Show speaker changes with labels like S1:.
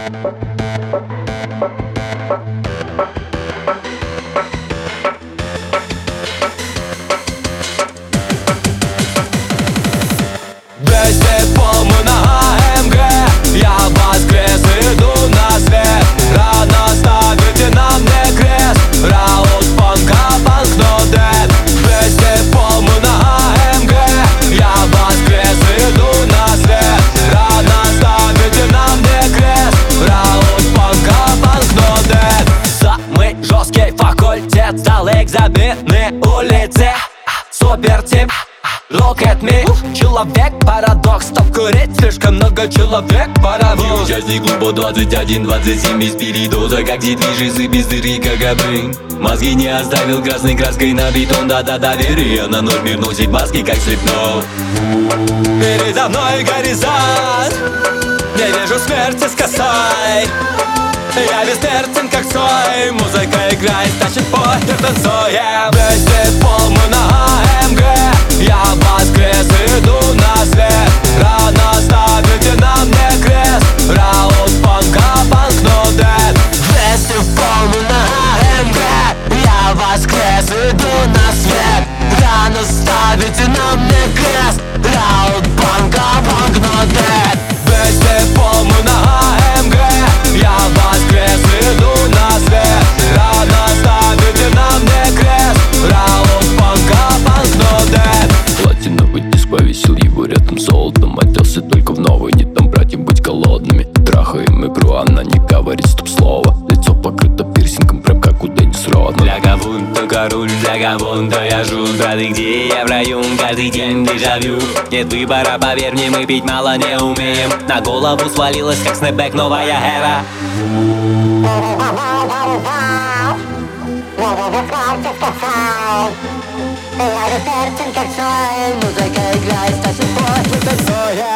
S1: 200 пол мы на АМГ. Я воскрес, иду на свет. Рано ставите на мне крест. Раут панка, банкнот. 200 пол мы на АМГ. Я воскрес, иду на свет. Рано ставите на мне крест. Раут панка, банкнот. Самый жесткий факультет, сдал экзамены улицы. Супер тип, look at me. Человек парадокс, стоп курить, слишком много человек паровоз.
S2: Участник клуба 21-27 без передоза. Как движется без дыры, как обрын. Мозги не оставил красной краской на бетон. Да-да, доверие на ноль, мир носит маски, как слепнов.
S1: Передо мной горизонт, не вижу смерти с косой. Я бессмертен, как Цой. Музыка играет, тащит похер, танцуем. 200 пол мы на АМГ. Я воскрес, иду на свет. Рано ставите на мне крест. Раут панка, банкнот. 200 пол мы на АМГ. Я воскрес, иду на свет. Рано ставите на мне крест. Раут панка, банкнот. 200 пол мы на АМГ. Я воскрес, иду на свет. Рано ставите на мне крест. Раут панка, банкнот.
S2: Платиновый диск повесил его рядом с золотом. Оделся только в новый, не там братьям быть голодными. Трахаем игру, она не говорит стоп слова. Лицо покрыто пирсингом, прям как у Деннис Родмана.
S3: Для кого-то только руль, для кого-то я жут. Браты, где я в раю, каждый день дежавю. Нет выбора, поверь мне, мы пить мало не умеем. На голову свалилась, как снэпбэк, новая эра.
S1: Музыка играет, тащит похер, танцуем.